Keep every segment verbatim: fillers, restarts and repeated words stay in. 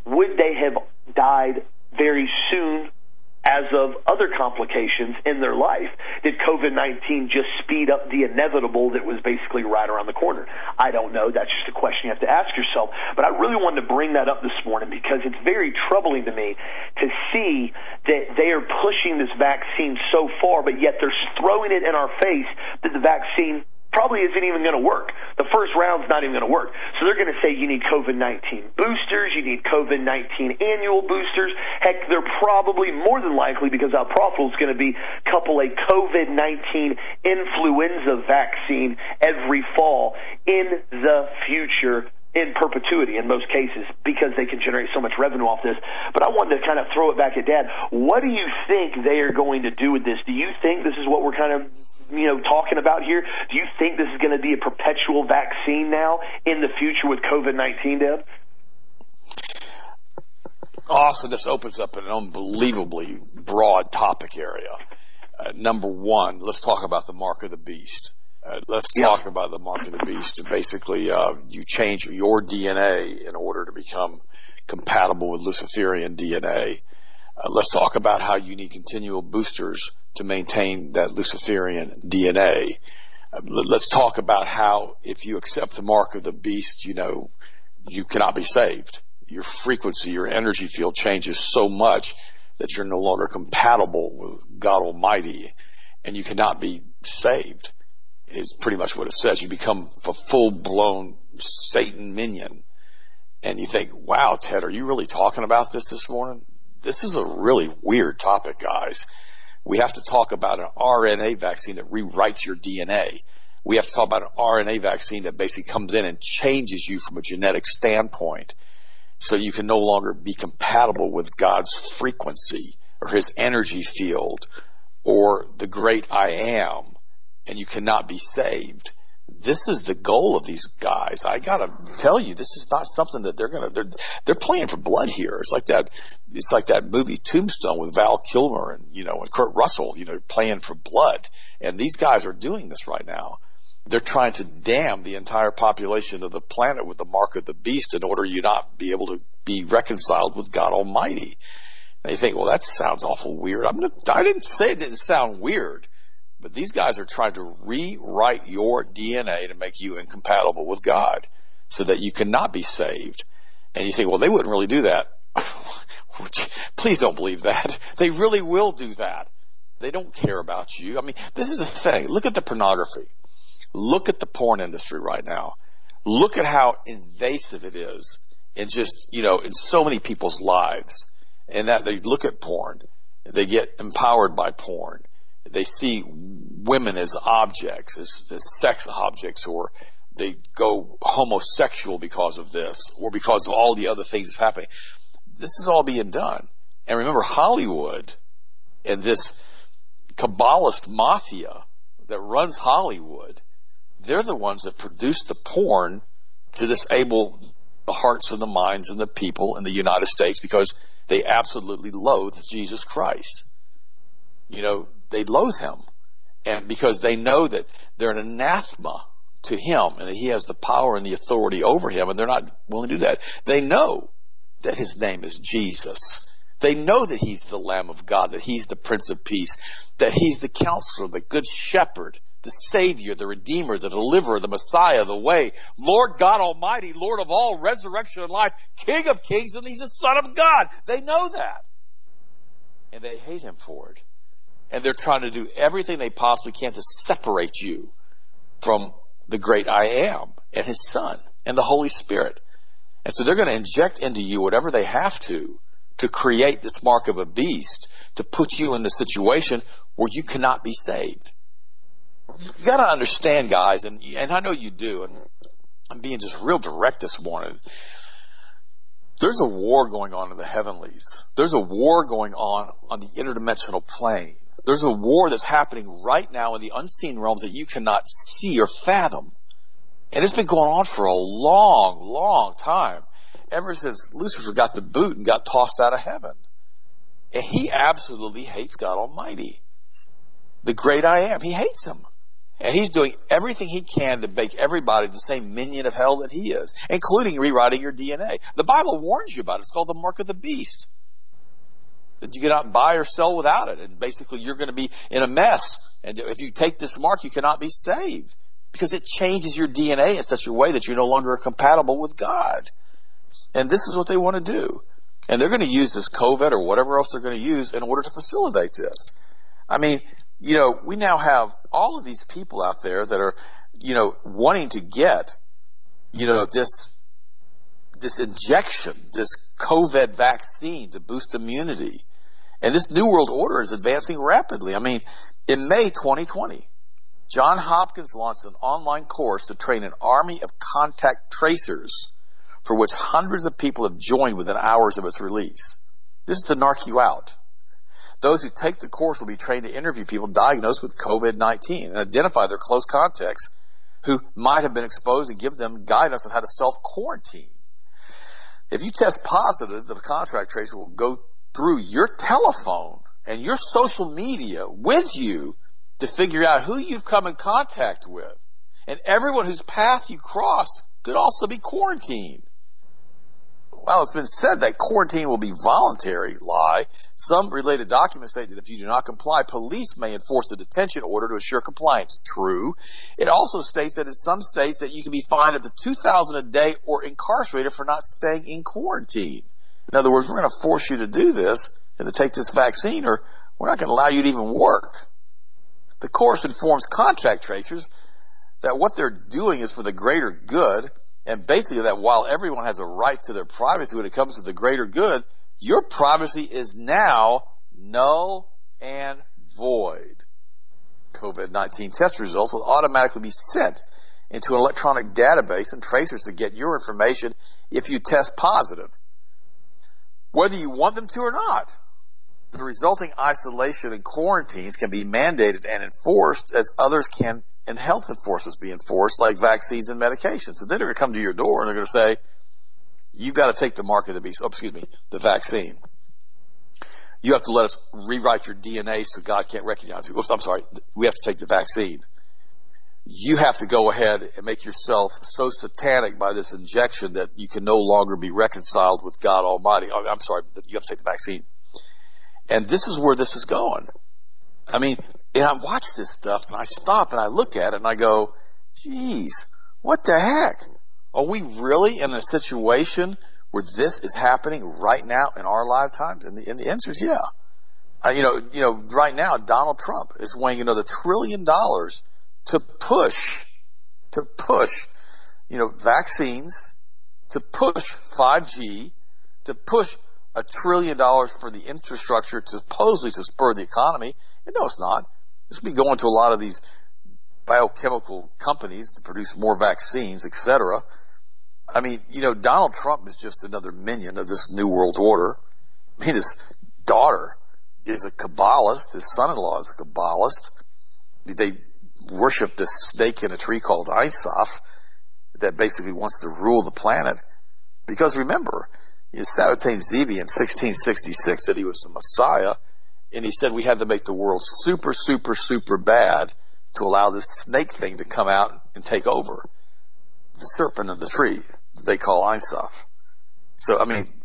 would they have died very soon as of other complications in their life? Did COVID nineteen just speed up the inevitable that was basically right around the corner? I don't know. That's just a question you have to ask yourself. But I really wanted to bring that up this morning because it's very troubling to me to see that they are pushing this vaccine so far, but yet they're throwing it in our face that the vaccine probably isn't even going to work. The first round's not even going to work. So they're going to say you need COVID nineteen boosters, you need COVID nineteen annual boosters. Heck, they're probably more than likely, because how profitable it's going to be, couple a COVID nineteen influenza vaccine every fall in the future, in perpetuity in most cases, because they can generate so much revenue off this. But I wanted to kind of throw it back at Dad. What do you think they are going to do with this? Do you think this is what we're kind of, you know, talking about here? Do you think this is going to be a perpetual vaccine now in the future with COVID nineteen, Dad? Also, this opens up an unbelievably broad topic area. Uh, number one, let's talk about the mark of the beast. Uh, let's yeah. talk about the mark of the beast. Basically, uh, you change your D N A in order to become compatible with Luciferian D N A. Uh, let's talk about how you need continual boosters to maintain that Luciferian D N A. Uh, let's talk about how, if you accept the mark of the beast, you know, you cannot be saved. Your frequency, your energy field changes so much that you're no longer compatible with God Almighty, and you cannot be saved. Is pretty much what it says. You become a full-blown Satan minion. And you think, wow, Ted, are you really talking about this this morning? This is a really weird topic, guys. We have to talk about an R N A vaccine that rewrites your D N A. We have to talk about an R N A vaccine that basically comes in and changes you from a genetic standpoint, so you can no longer be compatible with God's frequency or his energy field or the great I am, and you cannot be saved. This is the goal of these guys. I gotta tell you, this is not something that they're gonna, they're, they're playing for blood here. It's like that, it's like that movie Tombstone with Val Kilmer and, you know, and Kurt Russell, you know, playing for blood. And these guys are doing this right now. They're trying to damn the entire population of the planet with the mark of the beast in order you not be able to be reconciled with God Almighty. And you think, well, that sounds awful weird. I'm not, I didn't say it didn't sound weird. But these guys are trying to rewrite your D N A to make you incompatible with God so that you cannot be saved. And you think, well, they wouldn't really do that. Please don't believe that. They really will do that. They don't care about you. I mean, this is the thing. Look at the pornography. Look at the porn industry right now. Look at how invasive it is in just, you know, in so many people's lives. And that they look at porn. They get empowered by porn. They see women as objects, as, as sex objects, or they go homosexual because of this, or because of all the other things that's happening. This is all being done. And remember, Hollywood and this Kabbalist mafia that runs Hollywood, they're the ones that produce the porn to disable the hearts and the minds and the people in the United States because they absolutely loathe Jesus Christ. You know, they loathe him, and because they know that they're an anathema to him and that he has the power and the authority over him, and they're not willing to do that. They know that his name is Jesus. They know that he's the Lamb of God, that he's the Prince of Peace, that he's the Counselor, the Good Shepherd, the Savior, the Redeemer, the Deliverer, the Messiah, the Way, Lord God Almighty, Lord of all, resurrection and life, King of kings, and he's the Son of God. They know that, and they hate him for it. And they're trying to do everything they possibly can to separate you from the great I Am and his Son and the Holy Spirit. And so they're going to inject into you whatever they have to to create this mark of a beast, to put you in the situation where you cannot be saved. You got to understand, guys, and, and I know you do, and I'm being just real direct this morning. There's a war going on in the heavenlies. There's a war going on on the interdimensional plane. There's a war that's happening right now in the unseen realms that you cannot see or fathom. And it's been going on for a long, long time, ever since Lucifer got the boot and got tossed out of heaven. And he absolutely hates God Almighty, the great I Am. He hates him. And he's doing everything he can to make everybody the same minion of hell that he is, including rewriting your D N A. The Bible warns you about it. It's called the mark of the beast. That you cannot buy or sell without it. And basically you're going to be in a mess. And if you take this mark, you cannot be saved. Because it changes your D N A in such a way that you're no longer compatible with God. And this is what they want to do. And they're going to use this COVID or whatever else they're going to use in order to facilitate this. I mean, you know, we now have all of these people out there that are, you know, wanting to get, you know, this, this injection, this COVID vaccine to boost immunity. And this New World Order is advancing rapidly. I mean, in May twenty twenty, Johns Hopkins launched an online course to train an army of contact tracers for which hundreds of people have joined within hours of its release. This is to narc you out. Those who take the course will be trained to interview people diagnosed with COVID nineteen and identify their close contacts who might have been exposed and give them guidance on how to self-quarantine. If you test positive, the contact tracer will go through your telephone and your social media with you to figure out who you've come in contact with. And everyone whose path you crossed could also be quarantined. Well, it's been said that quarantine will be voluntary. Lie. Some related documents say that if you do not comply, police may enforce a detention order to assure compliance. True. It also states that in some states that you can be fined up to two thousand dollars a day or incarcerated for not staying in quarantine. In other words, we're going to force you to do this and to take this vaccine, or we're not going to allow you to even work. The course informs contact tracers that what they're doing is for the greater good, and basically that while everyone has a right to their privacy when it comes to the greater good, your privacy is now null and void. COVID nineteen test results will automatically be sent into an electronic database and tracers to get your information if you test positive, whether you want them to or not. The resulting isolation and quarantines can be mandated and enforced as others can and health enforcements be enforced, like vaccines and medications. So they're going to come to your door and they're going to say, you've got to take the mark of the beast, oh, excuse me, the vaccine. You have to let us rewrite your D N A so God can't recognize you. Oops, I'm sorry. We have to take the vaccine. You have to go ahead and make yourself so satanic by this injection that you can no longer be reconciled with God Almighty. Oh, I'm sorry, you have to take the vaccine. And this is where this is going. I mean, and I watch this stuff and I stop and I look at it and I go, geez, what the heck? Are we really in a situation where this is happening right now in our lifetimes? And the, and the answer is yeah. Uh, you know, you know, right now Donald Trump is weighing another trillion dollars to push, to push, you know, vaccines, to push five G, to push a trillion dollars for the infrastructure to supposedly to spur the economy. And no, it's not. It's going to be going to a lot of these biochemical companies to produce more vaccines, et cetera. I mean, you know, Donald Trump is just another minion of this New World Order. I mean, his daughter is a Kabbalist. His son-in-law is a Kabbalist. They worship this snake in a tree called Ein Sof that basically wants to rule the planet. Because remember, Sabbatain Zevi in sixteen sixty-six said he was the Messiah, and he said we had to make the world super, super, super bad to allow this snake thing to come out and take over. The serpent in the tree they call Ein Sof. So, I mean,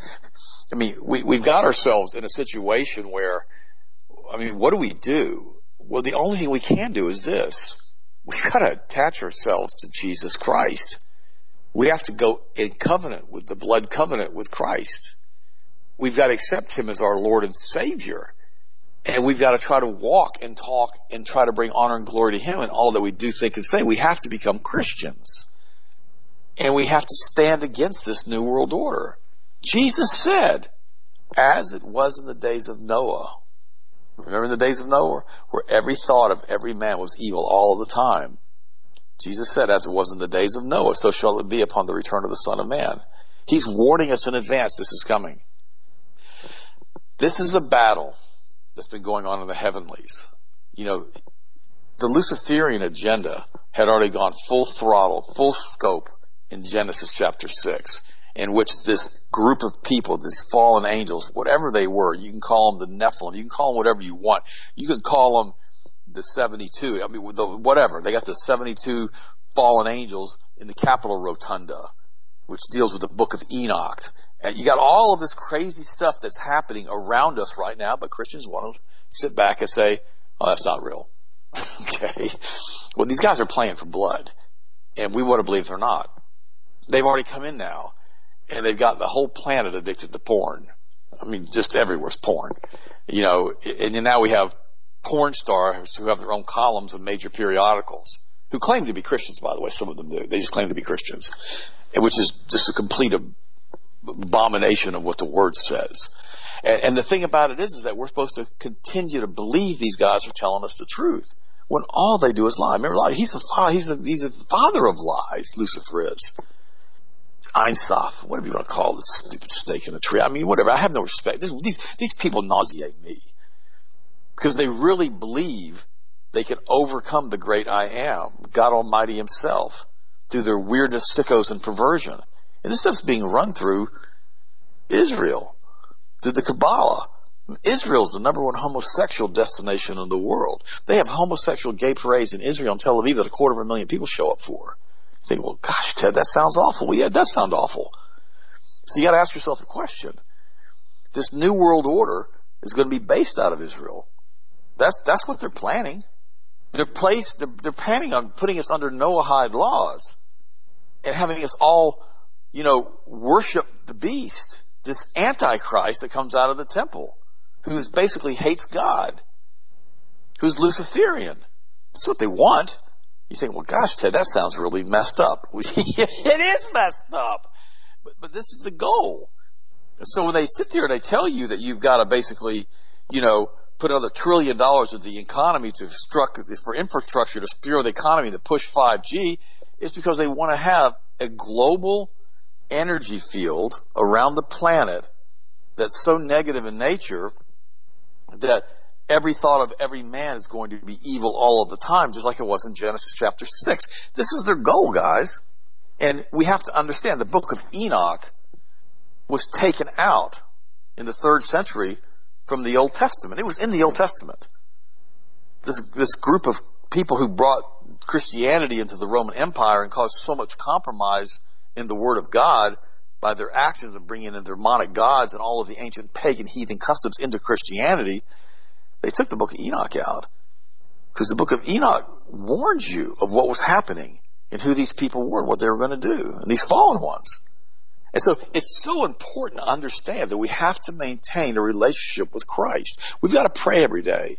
I mean, we, we've got ourselves in a situation where, I mean, what do we do? Well, the only thing we can do is this. We've got to attach ourselves to Jesus Christ. We have to go in covenant with the blood covenant with Christ. We've got to accept him as our Lord and Savior. And we've got to try to walk and talk and try to bring honor and glory to him in all that we do, think, and say. We have to become Christians. And we have to stand against this New World Order. Jesus said, as it was in the days of Noah. Remember in the days of Noah, where every thought of every man was evil all of the time. Jesus said, as it was in the days of Noah, so shall it be upon the return of the Son of Man. He's warning us in advance this is coming. This is a battle that's been going on in the heavenlies. You know, the Luciferian agenda had already gone full throttle, full scope in Genesis chapter six, in which this group of people, these fallen angels, whatever they were, you can call them the Nephilim, you can call them whatever you want. You can call them the seventy-two, I mean, the, whatever. They got the seventy-two fallen angels in the Capitol Rotunda, which deals with the book of Enoch. And you got all of this crazy stuff that's happening around us right now, but Christians want to sit back and say, oh, that's not real. Okay. Well, these guys are playing for blood, and we want to believe they're not. They've already come in now, and they've got the whole planet addicted to porn. I mean, just everywhere's porn. You know, and now we have porn stars who have their own columns of major periodicals, who claim to be Christians, by the way. Some of them do. They just claim to be Christians, which is just a complete abomination of what the word says. And, and the thing about it is, is that we're supposed to continue to believe these guys are telling us the truth when all they do is lie. Remember, lie. He's a father. He's a he's a father of lies. Lucifer is. Ein Sof, whatever you want to call this stupid snake in a tree. I mean, whatever. I have no respect. This, these these people nauseate me because they really believe they can overcome the great I am, God Almighty Himself, through their weirdness, sickos, and perversion. And this stuff's being run through Israel, through the Kabbalah. Israel's the number one homosexual destination in the world. They have homosexual gay parades in Israel and Tel Aviv that a quarter of a million people show up for. You think, well, gosh, Ted, that sounds awful. Well, yeah, it does sound awful. So you got to ask yourself a question. This new world order is going to be based out of Israel. That's that's what they're planning. They're placed. They're, they're planning on putting us under Noahide laws and having us all, you know, worship the beast, this Antichrist that comes out of the temple, who is basically hates God, who's Luciferian. That's what they want. You think, well, gosh, Ted, that sounds really messed up. It is messed up. But, but this is the goal. So when they sit there and they tell you that you've got to basically, you know, put another trillion dollars into the economy to struck, for infrastructure to steer the economy to push five G, it's because they want to have a global energy field around the planet that's so negative in nature that every thought of every man is going to be evil all of the time, just like it was in Genesis chapter six. This is their goal, guys. And we have to understand the book of Enoch was taken out in the third century from the Old Testament. It was in the Old Testament. This, this group of people who brought Christianity into the Roman Empire and caused so much compromise in the Word of God by their actions of bringing in their demonic gods and all of the ancient pagan heathen customs into Christianity, they took the book of Enoch out because the book of Enoch warns you of what was happening and who these people were and what they were going to do, and these fallen ones. And so it's so important to understand that we have to maintain a relationship with Christ. We've got to pray every day.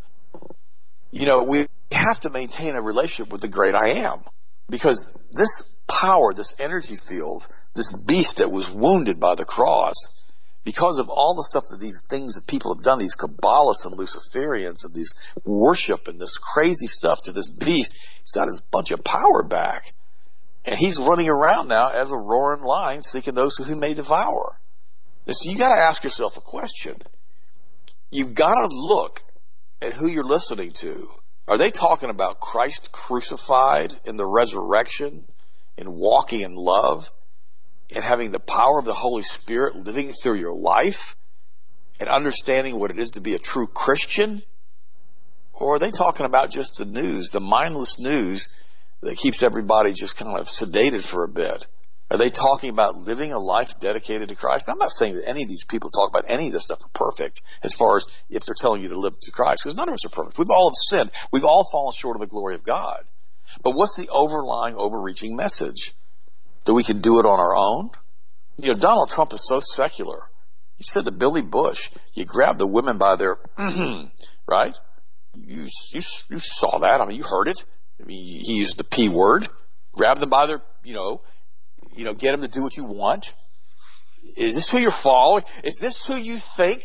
You know, we have to maintain a relationship with the great I am, because this power, this energy field, this beast that was wounded by the cross, because of all the stuff that these things that people have done, these Kabbalists and Luciferians and these worship and this crazy stuff to this beast, he's got his bunch of power back. And he's running around now as a roaring lion seeking those who he may devour. And so you got to ask yourself a question. You've got to look at who you're listening to. Are they talking about Christ crucified in the resurrection and walking in love and having the power of the Holy Spirit living through your life and understanding what it is to be a true Christian? Or are they talking about just the news, the mindless news that keeps everybody just kind of sedated for a bit? Are they talking about living a life dedicated to Christ? I'm not saying that any of these people talk about any of this stuff are perfect as far as if they're telling you to live to Christ, because none of us are perfect. We've all sinned. We've all fallen short of the glory of God. But what's the overlying, overreaching message? That we can do it on our own? You know, Donald Trump is so secular. He said to Billy Bush, you grab the women by their, right? You, you, you saw that. I mean, you heard it. I mean, he used the P word. Grab them by their, you know, you know, get them to do what you want. Is this who you're following? Is this who you think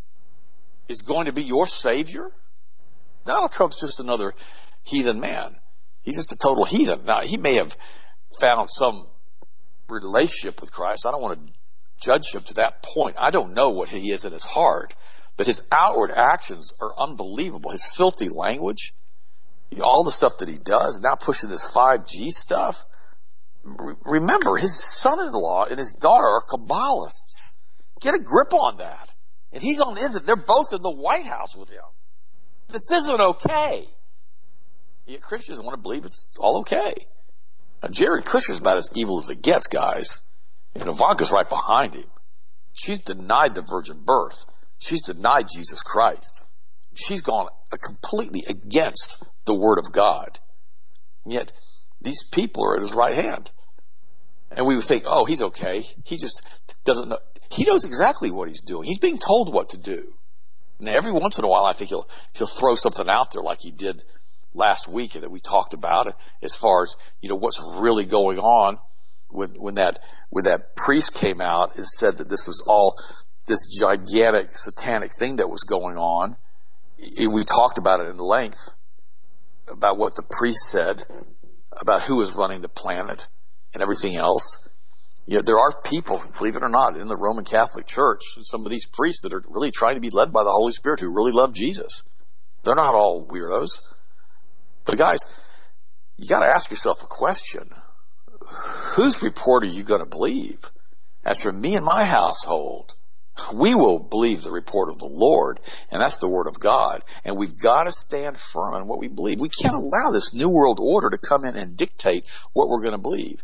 is going to be your savior? Donald Trump's just another heathen man. He's just a total heathen. Now, he may have found some relationship with Christ. I don't want to judge him to that point. I don't know what he is in his heart, but his outward actions are unbelievable. His filthy language, all the stuff that he does, now pushing this five G stuff. Remember, his son-in-law and his daughter are Kabbalists. Get a grip on that. And he's on, they're both in the White House with him. This isn't okay. Yet Christians want to believe it's all okay. Now, Jared Kushner's about as evil as it gets, guys. And Ivanka's right behind him. She's denied the virgin birth. She's denied Jesus Christ. She's gone completely against the Word of God. And yet, these people are at his right hand. And we would think, oh, he's okay. He just doesn't know. He knows exactly what he's doing. He's being told what to do. And every once in a while, I think he'll he'll throw something out there like he did last week that we talked about as far as, you know, what's really going on when when that when that priest came out and said that this was all this gigantic satanic thing that was going on. We talked about it in length about what the priest said about who is running the planet and everything else. You know, there are people, believe it or not, in the Roman Catholic Church, some of these priests that are really trying to be led by the Holy Spirit who really love Jesus. They're not all weirdos. But guys, you got to ask yourself a question. Whose report are you going to believe? As for me and my household, we will believe the report of the Lord, and that's the Word of God. And we've got to stand firm on what we believe. We can't allow this New World Order to come in and dictate what we're going to believe.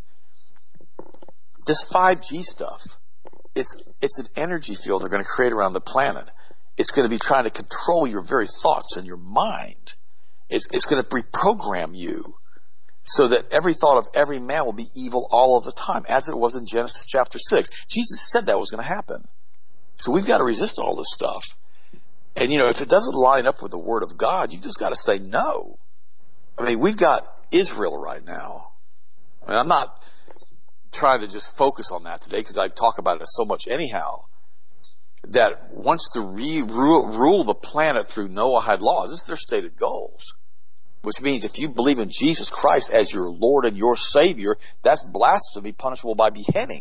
This five G stuff, it's it's an energy field they're going to create around the planet. It's going to be trying to control your very thoughts and your mind. It's, it's going to reprogram you so that every thought of every man will be evil all of the time, as it was in Genesis chapter six. Jesus said that was going to happen. So we've got to resist all this stuff. And, you know, if it doesn't line up with the Word of God, you just got to say no. I mean, we've got Israel right now. I mean, I'm not trying to just focus on that today because I talk about it so much anyhow, that wants to re- rule, rule the planet through Noahide laws. This is their stated goals, which means if you believe in Jesus Christ as your Lord and your Savior, that's blasphemy, punishable by beheading.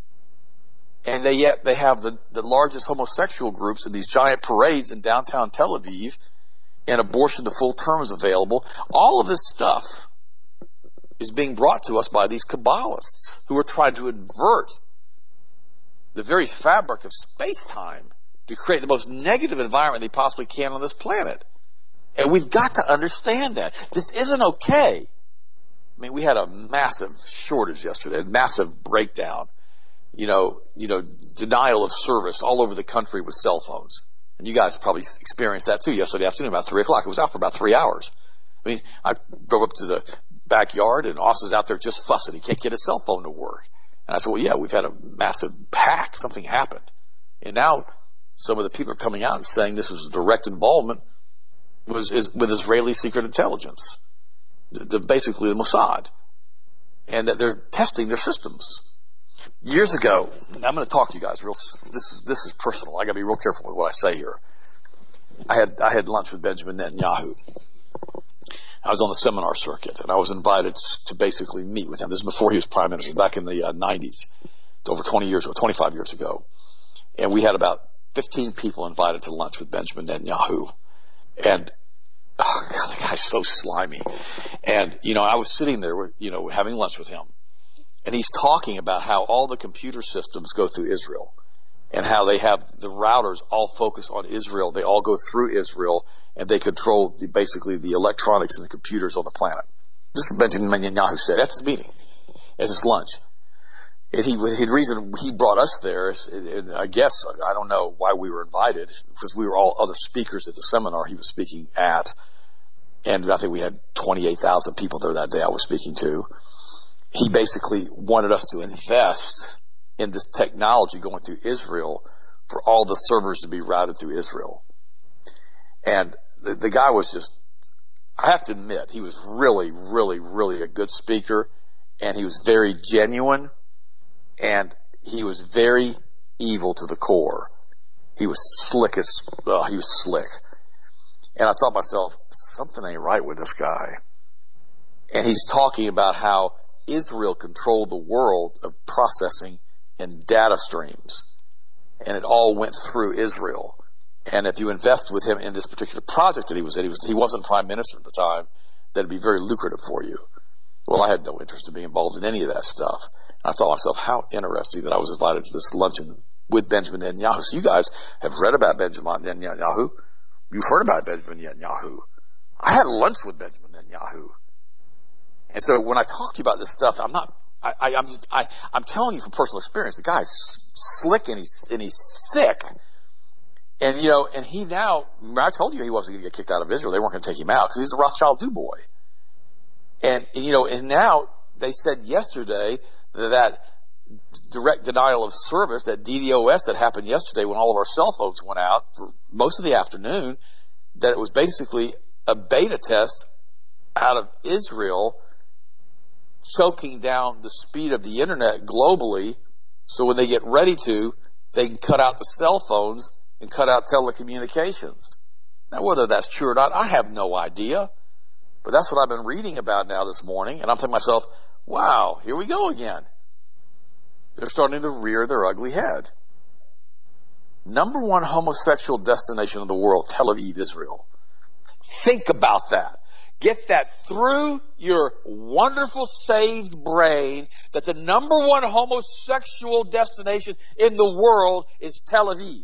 And they yet they have the, the largest homosexual groups in these giant parades in downtown Tel Aviv, and abortion to full term is available. All of this stuff is being brought to us by these Kabbalists who are trying to invert the very fabric of space-time to create the most negative environment they possibly can on this planet. And we've got to understand that. This isn't okay. I mean, we had a massive shortage yesterday, a massive breakdown. You know, you know, denial of service all over the country with cell phones. And you guys probably experienced that too yesterday afternoon about three o'clock. It was out for about three hours. I mean, I drove up to the backyard and Austin's out there just fussing. He can't get his cell phone to work. And I said, well, yeah, we've had a massive hack. Something happened. And now some of the people are coming out and saying this was direct involvement was is, with Israeli secret intelligence, the, the, basically the Mossad, and that they're testing their systems. Years ago, I'm going to talk to you guys real. This is this is personal. I got to be real careful with what I say here. I had I had lunch with Benjamin Netanyahu. I was on the seminar circuit, and I was invited to basically meet with him. This is before he was prime minister, back in the uh, nineties, over twenty years ago, twenty-five years ago. And we had about fifteen people invited to lunch with Benjamin Netanyahu. And, oh, God, the guy's so slimy. And, you know, I was sitting there, you know, having lunch with him. And he's talking about how all the computer systems go through Israel and how they have the routers all focus on Israel. They all go through Israel, and they control the, basically the electronics and the computers on the planet. This is what Benjamin Netanyahu said at this meeting, at his lunch. And he, the reason he brought us there is, and I guess, I don't know why we were invited, because we were all other speakers at the seminar he was speaking at. And I think we had twenty-eight thousand people there that day I was speaking to. He basically wanted us to invest in this technology going through Israel for all the servers to be routed through Israel. And the, the guy was just, I have to admit, he was really, really, really a good speaker, and he was very genuine, and he was very evil to the core. He was slick as, oh, he was slick. And I thought to myself, something ain't right with this guy. And he's talking about how Israel controlled the world of processing and data streams, and it all went through Israel. And if you invest with him in this particular project that he was in, he, was, he wasn't prime minister at the time, that'd be very lucrative for you. Well, I had no interest in being involved in any of that stuff. And I thought to myself, how interesting that I was invited to this luncheon with Benjamin Netanyahu. So you guys have read about Benjamin Netanyahu. You've heard about Benjamin Netanyahu. I had lunch with Benjamin Netanyahu. And so when I talk to you about this stuff, I'm not, I, I, I'm just, I, I'm telling you from personal experience, the guy's slick and he's, and he's sick. And, you know, and he now, I told you he wasn't going to get kicked out of Israel. They weren't going to take him out because he's a Rothschild do boy. And, and, you know, and now they said yesterday that, that direct denial of service, that D DoS that happened yesterday when all of our cell phones went out for most of the afternoon, that it was basically a beta test out of Israel choking down the speed of the internet globally, so when they get ready to, they can cut out the cell phones and cut out telecommunications. Now, whether that's true or not, I have no idea. But that's what I've been reading about now this morning, and I'm thinking to myself, wow, here we go again. They're starting to rear their ugly head. Number one homosexual destination in the world, Tel Aviv, Israel. Think about that. Get that through your wonderful saved brain that the number one homosexual destination in the world is Tel Aviv.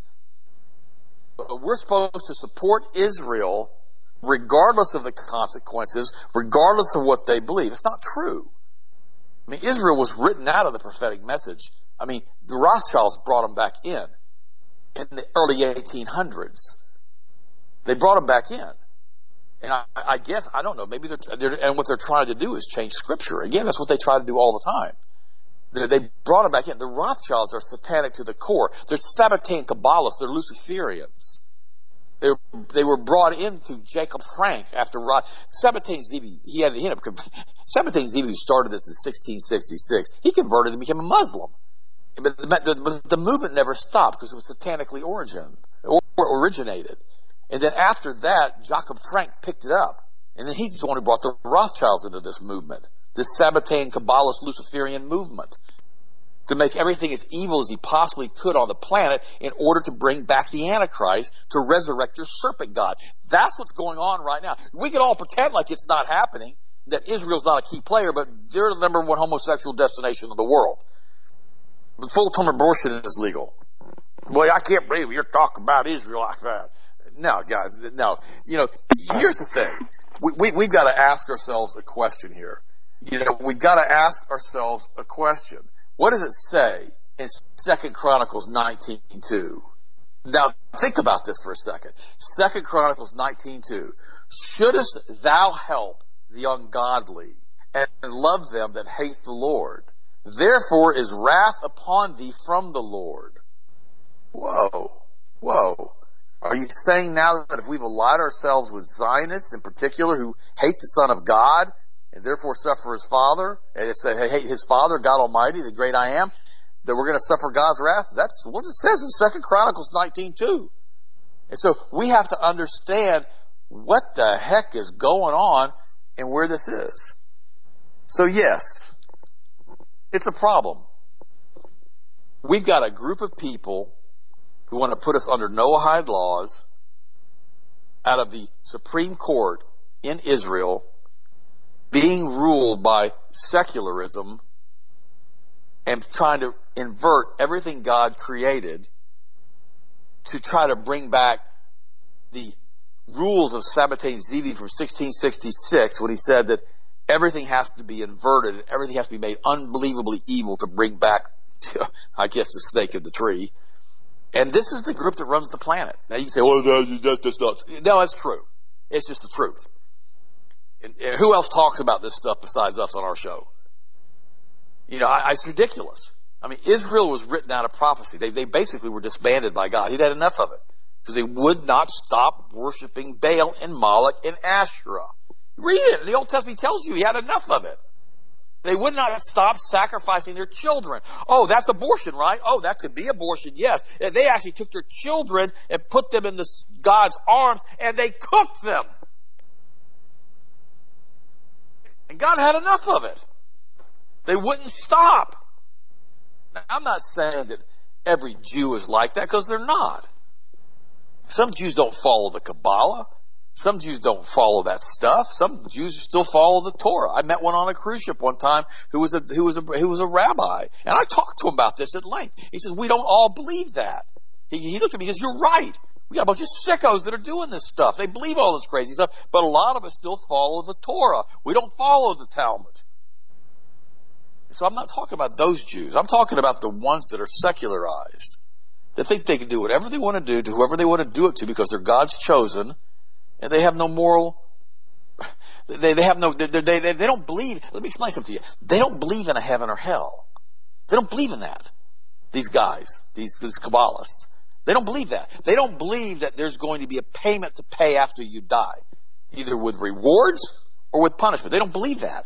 But we're supposed to support Israel regardless of the consequences, regardless of what they believe. It's not true. I mean, Israel was written out of the prophetic message. I mean, the Rothschilds brought them back in in the early eighteen hundreds. They brought them back in. And I, I guess, I don't know, maybe they're, they're, and what they're trying to do is change Scripture. Again, that's what they try to do all the time. They, they brought them back in. The Rothschilds are satanic to the core. They're Sabbatean Kabbalists. They're Luciferians. They were, they were brought in through Jacob Frank after Roth. Sabbatean Zevi, he had, he had a, Sabbatean Zevi, who started this in sixteen sixty-six, he converted and became a Muslim. But the, the, the movement never stopped because it was satanically origin, or, or originated. And then after that, Jacob Frank picked it up. And then he's the one who brought the Rothschilds into this movement, this Sabbatean Kabbalist Luciferian movement, to make everything as evil as he possibly could on the planet in order to bring back the Antichrist to resurrect your serpent god. That's what's going on right now. We can all pretend like it's not happening, that Israel's not a key player, but they're the number one homosexual destination in the world. Full-term abortion is legal. Well, I can't believe you're talking about Israel like that. No, guys, no. You know, here's the thing. We, we, we've got to ask ourselves a question here. You know, we've got to ask ourselves a question. What does it say in Second Chronicles nineteen two? Now, think about this for a second. Second Chronicles nineteen two. Shouldest thou help the ungodly and love them that hate the Lord? Therefore is wrath upon thee from the Lord. Whoa, whoa. Are you saying now that if we've allied ourselves with Zionists in particular who hate the Son of God and therefore suffer his Father, and say, hey, hate his Father, God Almighty, the great I am, that we're going to suffer God's wrath? That's what it says in Second Chronicles nineteen two. And so we have to understand what the heck is going on and where this is. So yes, it's a problem. We've got a group of people who want to put us under Noahide laws out of the Supreme Court in Israel, being ruled by secularism and trying to invert everything God created to try to bring back the rules of Sabbatean Zevi from sixteen sixty-six when he said that everything has to be inverted and everything has to be made unbelievably evil to bring back, I guess, the snake in the tree. And this is the group that runs the planet. Now you can say, well, that, that's not. No, that's true. It's just the truth. And, and who else talks about this stuff besides us on our show? You know, I, it's ridiculous. I mean, Israel was written out of prophecy. They, they basically were disbanded by God. He'd had enough of it because they would not stop worshiping Baal and Moloch and Asherah. Read it. The Old Testament tells you he had enough of it. They would not stop sacrificing their children. Oh, that's abortion, right? Oh, that could be abortion, yes. They actually took their children and put them in the God's arms, and they cooked them. And God had enough of it. They wouldn't stop. Now, I'm not saying that every Jew is like that, because they're not. Some Jews don't follow the Kabbalah. Some Jews don't follow that stuff. Some Jews still follow the Torah. I met one on a cruise ship one time who was a who was a who was a rabbi, and I talked to him about this at length. He says, "We don't all believe that." He, he looked at me and says, "You're right. We got a bunch of sickos that are doing this stuff. They believe all this crazy stuff, but a lot of us still follow the Torah. We don't follow the Talmud. So I'm not talking about those Jews. I'm talking about the ones that are secularized, that think they can do whatever they want to do to whoever they want to do it to because they're God's chosen, and they have no moral. They they have no. They they they, they don't believe. Let me explain something to you. They don't believe in a heaven or hell. They don't believe in that. These guys, these these Kabbalists, they don't believe that. They don't believe that there's going to be a payment to pay after you die, either with rewards or with punishment. They don't believe that.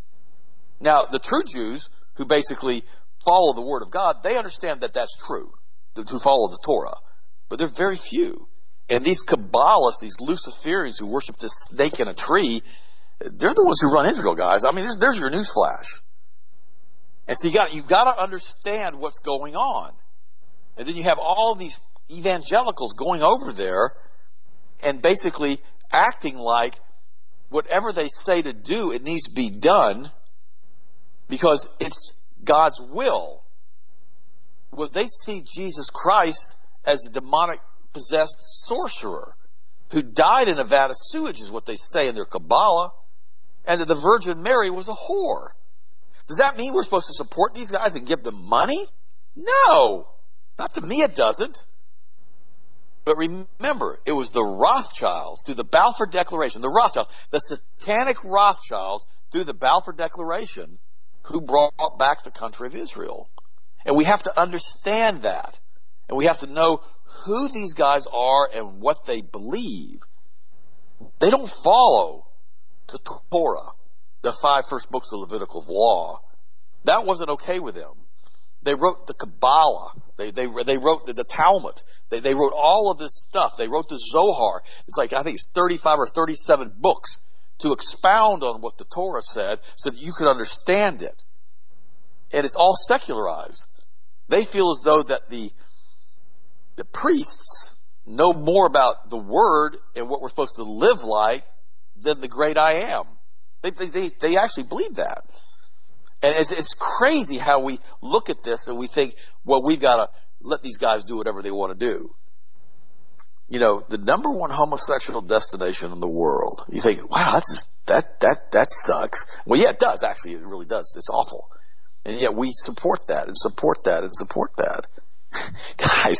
Now, the true Jews who basically follow the Word of God, they understand that that's true, who follow the Torah. But they're very few. And these Kabbalists, these Luciferians who worship this snake in a tree, they're the ones who run Israel, guys. I mean, there's, there's your news flash. And so you got, you've got to understand what's going on. And then you have all these evangelicals going over there and basically acting like whatever they say to do, it needs to be done because it's God's will. Well, they see Jesus Christ as a demonic-possessed sorcerer who died in a vat of sewage, is what they say in their Kabbalah, and that the Virgin Mary was a whore. Does that mean we're supposed to support these guys and give them money? No! Not to me it doesn't. But remember, it was the Rothschilds through the Balfour Declaration, the Rothschilds, the satanic Rothschilds through the Balfour Declaration who brought back the country of Israel. And we have to understand that. And we have to know who these guys are and what they believe. They don't follow the Torah, the five first books of Levitical law. That wasn't okay with them. They wrote the Kabbalah. They they they wrote the, the Talmud. They they wrote all of this stuff. They wrote the Zohar. It's like I think it's thirty-five or thirty-seven books to expound on what the Torah said so that you could understand it. And it's all secularized. They feel as though that the the priests know more about the Word and what we're supposed to live like than the great I am. They they they actually believe that. And it's, it's crazy how we look at this and we think, well, we've got to let these guys do whatever they want to do. You know, the number one homosexual destination in the world. You think, wow, that's just, that, that, that sucks. Well, yeah, it does. Actually, it really does. It's awful. And yet we support that and support that and support that. Guys,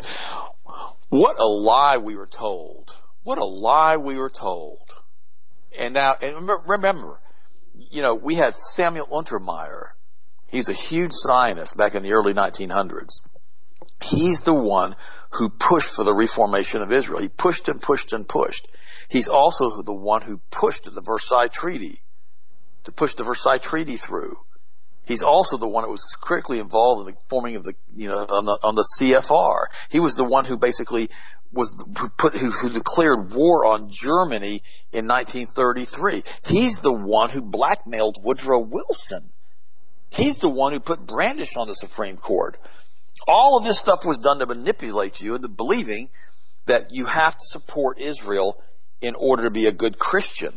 what a lie we were told. What a lie we were told. And now, and remember, you know, we had Samuel Untermeyer. He's a huge Zionist back in the early nineteen hundreds. He's the one who pushed for the reformation of Israel. He pushed and pushed and pushed. He's also the one who pushed the Versailles Treaty, to push the Versailles Treaty through. He's also the one that was critically involved in the forming of the, you know, on the, on the C F R. He was the one who basically was who put who, who declared war on Germany in nineteen thirty-three. He's the one who blackmailed Woodrow Wilson. He's the one who put Brandish on the Supreme Court. All of this stuff was done to manipulate you into believing that you have to support Israel in order to be a good Christian.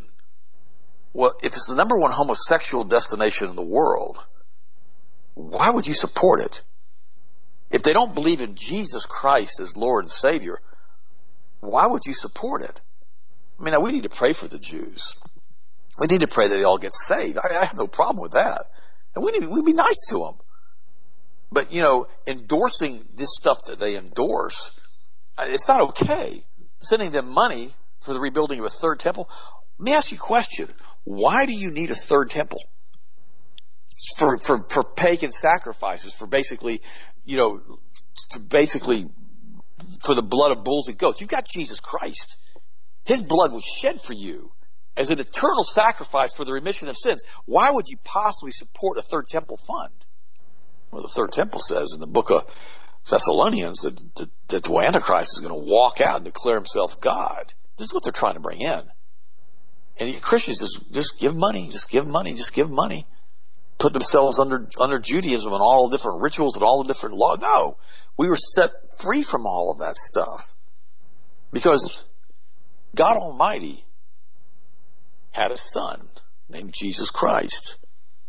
Well, if it's the number one homosexual destination in the world, why would you support it? If they don't believe in Jesus Christ as Lord and Savior, why would you support it? I mean, now we need to pray for the Jews. We need to pray that they all get saved. I, I have no problem with that. And we need, we'd be nice to them. But, you know, endorsing this stuff that they endorse, it's not okay. Sending them money for the rebuilding of a third temple. Let me ask you a question. Why do you need a third temple? For, for, for pagan sacrifices, for basically, you know, to basically, for the blood of bulls and goats. You've got Jesus Christ. His blood was shed for you as an eternal sacrifice for the remission of sins. Why would you possibly support a third temple fund? Well, the third temple says in the book of Thessalonians that, that, that the Antichrist is going to walk out and declare himself God. This is what they're trying to bring in. And Christians just, just give money, just give money, just give money. Put themselves under, under Judaism and all the different rituals and all the different laws. No, we were set free from all of that stuff. Because God Almighty had a son named Jesus Christ.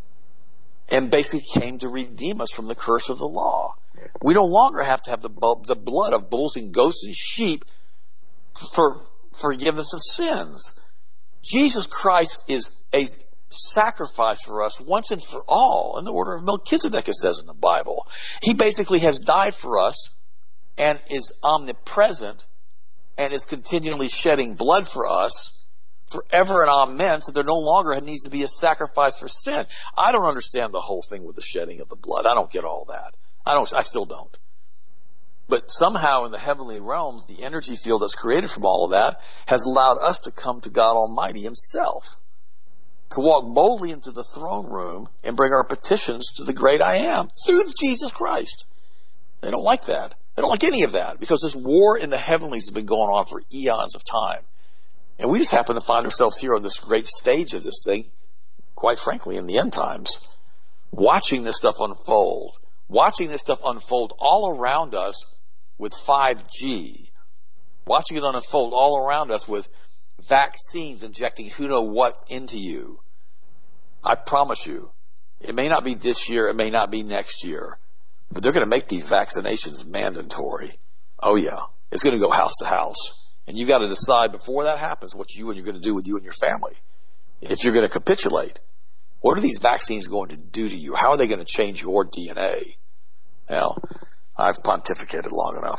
And basically came to redeem us from the curse of the law. We no longer have to have the, the blood of bulls and goats and sheep for forgiveness of sins. Jesus Christ is a sacrifice for us once and for all in the order of Melchizedek, it says in the Bible. He basically has died for us and is omnipresent and is continually shedding blood for us forever and amen, so there no longer needs to be a sacrifice for sin. I don't understand the whole thing with the shedding of the blood. I don't get all that. I don't, I still don't. But somehow in the heavenly realms, the energy field that's created from all of that has allowed us to come to God Almighty himself, to walk boldly into the throne room and bring our petitions to the great I am through Jesus Christ. They don't like that. They don't like any of that because this war in the heavenlies has been going on for eons of time. And we just happen to find ourselves here on this great stage of this thing, quite frankly, in the end times, watching this stuff unfold, watching this stuff unfold all around us with five G, watching it unfold all around us with vaccines injecting who know what into you. I promise you, it may not be this year, it may not be next year, but they're going to make these vaccinations mandatory. Oh yeah, it's going to go house to house. And you got to decide before that happens what you and you're going to do with you and your family. If you're going to capitulate, what are these vaccines going to do to you? How are they going to change your D N A? Well, I've pontificated long enough.